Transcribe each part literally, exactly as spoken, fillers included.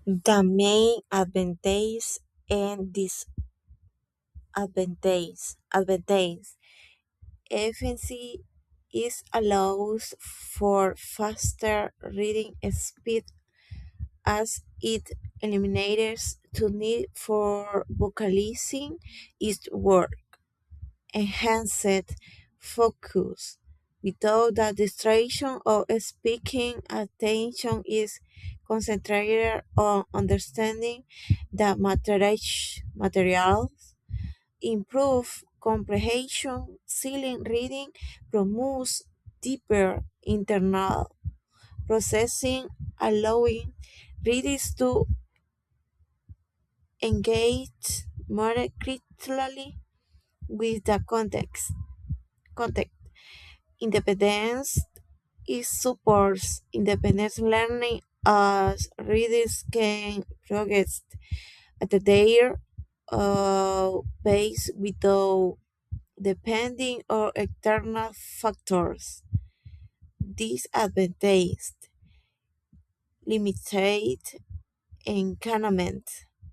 The main advantage and disadvantage advantage efficiency is allows for faster reading speed as it eliminates the need for vocalizing its work, enhanced focus without the distraction of speaking. Attention is concentrated on understanding the materi- materials, improve comprehension. Silent reading promotes deeper internal processing, allowing readers to engage more critically with the context. Context. Independence it supports independent learning as readers can progress at their uh, pace without depending on external factors. Disadvantage limited engagement.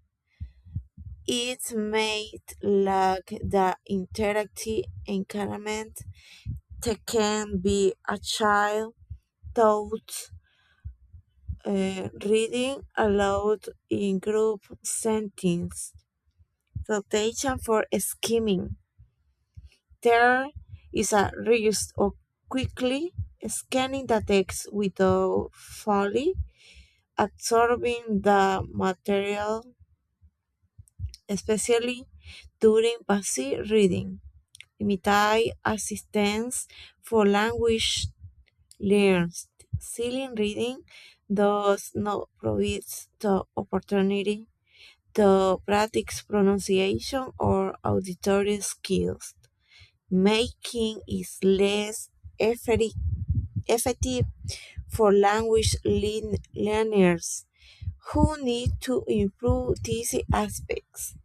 It may lack the interactive engagement that can be achieved thought uh, reading aloud in group settings. Rotation for skimming. There is a risk of quickly scanning the text without fully absorbing the material, especially during passive reading. Limited assistance for language learners. Silent reading does not provide the opportunity to practice pronunciation or auditory skills, making it less effective effective for language learn- learners who need to improve these aspects.